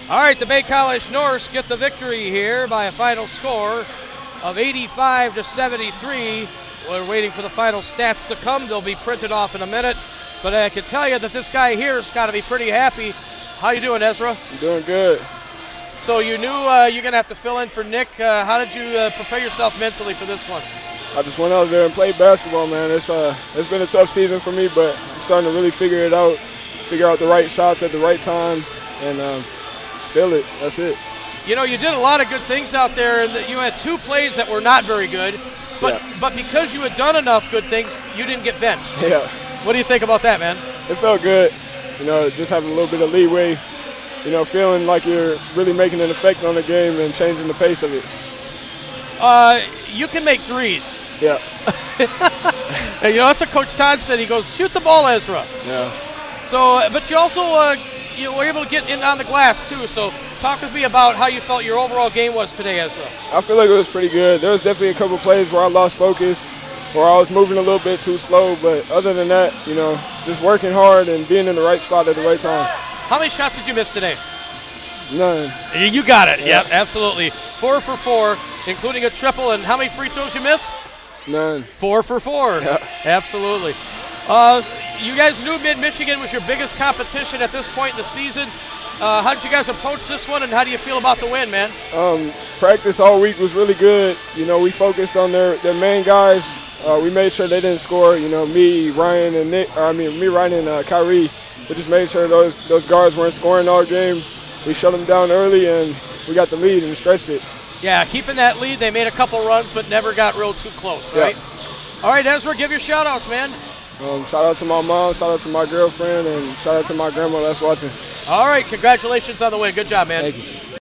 All right, the Bay College Norse get the victory here by a final score of 85-73. We're waiting for the final stats to come. They'll be printed off in a minute. But I can tell you that this guy here's got to be pretty happy. How you doing, Ezra? I'm doing good. So you knew you're going to have to fill in for Nick. How did you prepare yourself mentally for this one? I just went out there and played basketball, man. It's been a tough season for me, but I'm starting to really figure it out, figure out the right shots at the right time, and feel it. That's it. You know, you did a lot of good things out there, and you had 2 plays that were not very good, but because you had done enough good things, you didn't get benched. Yeah. What do you think about that, man? It felt good. You know, just having a little bit of leeway, you know, feeling like you're really making an effect on the game and changing the pace of it. You can make threes. Yeah. You know, that's what Coach Todd said. He goes, shoot the ball, Ezra. Yeah. So, but you also you were able to get in on the glass, too. So talk with me about how you felt your overall game was today, Ezra. I feel like it was pretty good. There was definitely a couple plays where I lost focus, or I was moving a little bit too slow, but other than that, you know, just working hard and being in the right spot at the right time. How many shots did you miss today? None. You got it. Yep, absolutely. 4 for 4, including a triple. And how many free throws you miss? None. 4 for 4. Yeah. Absolutely. You guys knew Mid-Michigan was your biggest competition at this point in the season. How did you guys approach this one, and how do you feel about the win, man? Practice all week was really good. You know, we focused on their main guys. We made sure they didn't score. You know, me, Ryan, and Kyrie. We just made sure those guards weren't scoring all game. We shut them down early, and we got the lead and stretched it. Yeah, keeping that lead. They made a couple runs, but never got real too close, right? Yeah. All right, Ezra, give your shout-outs, man. Shout out to my mom, shout out to my girlfriend, and shout out to my grandma that's watching. All right, congratulations on the win. Good job, man. Thank you.